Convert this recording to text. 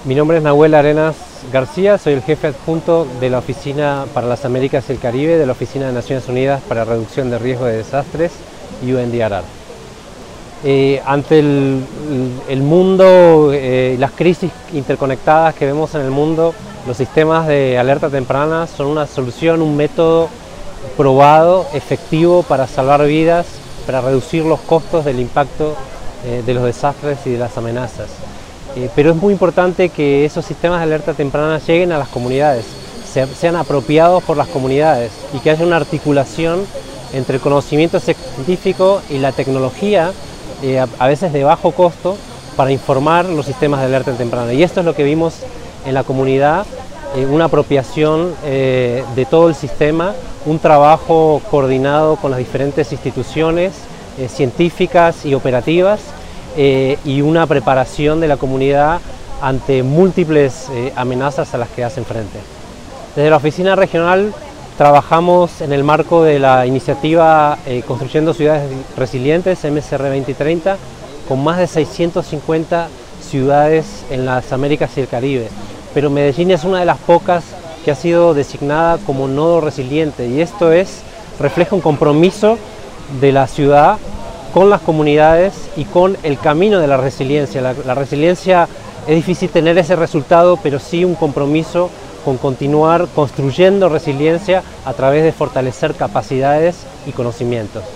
Mi nombre es Nahuel Arenas García, soy el jefe adjunto de la Oficina para las Américas y el Caribe de la Oficina de Naciones Unidas para Reducción de Riesgo de Desastres, UNDRR. Ante el mundo, las crisis interconectadas que vemos en el mundo, los sistemas de alerta temprana son una solución, un método probado, efectivo para salvar vidas, para reducir los costos del impacto de los desastres y de las amenazas. Pero es muy importante que esos sistemas de alerta temprana lleguen a las comunidades, sean apropiados por las comunidades y que haya una articulación entre el conocimiento científico y la tecnología, a veces de bajo costo, para informar los sistemas de alerta temprana. Y esto es lo que vimos en la comunidad, una apropiación de todo el sistema, un trabajo coordinado con las diferentes instituciones científicas y operativas, y una preparación de la comunidad ante múltiples amenazas a las que hacen frente. Desde la oficina regional trabajamos en el marco de la iniciativa Construyendo Ciudades Resilientes, MCR 2030, con más de 650 ciudades en las Américas y el Caribe. Pero Medellín es una de las pocas que ha sido designada como nodo resiliente, y esto refleja un compromiso de la ciudad con las comunidades y con el camino de la resiliencia. La resiliencia es difícil tener ese resultado, pero sí un compromiso con continuar construyendo resiliencia a través de fortalecer capacidades y conocimientos.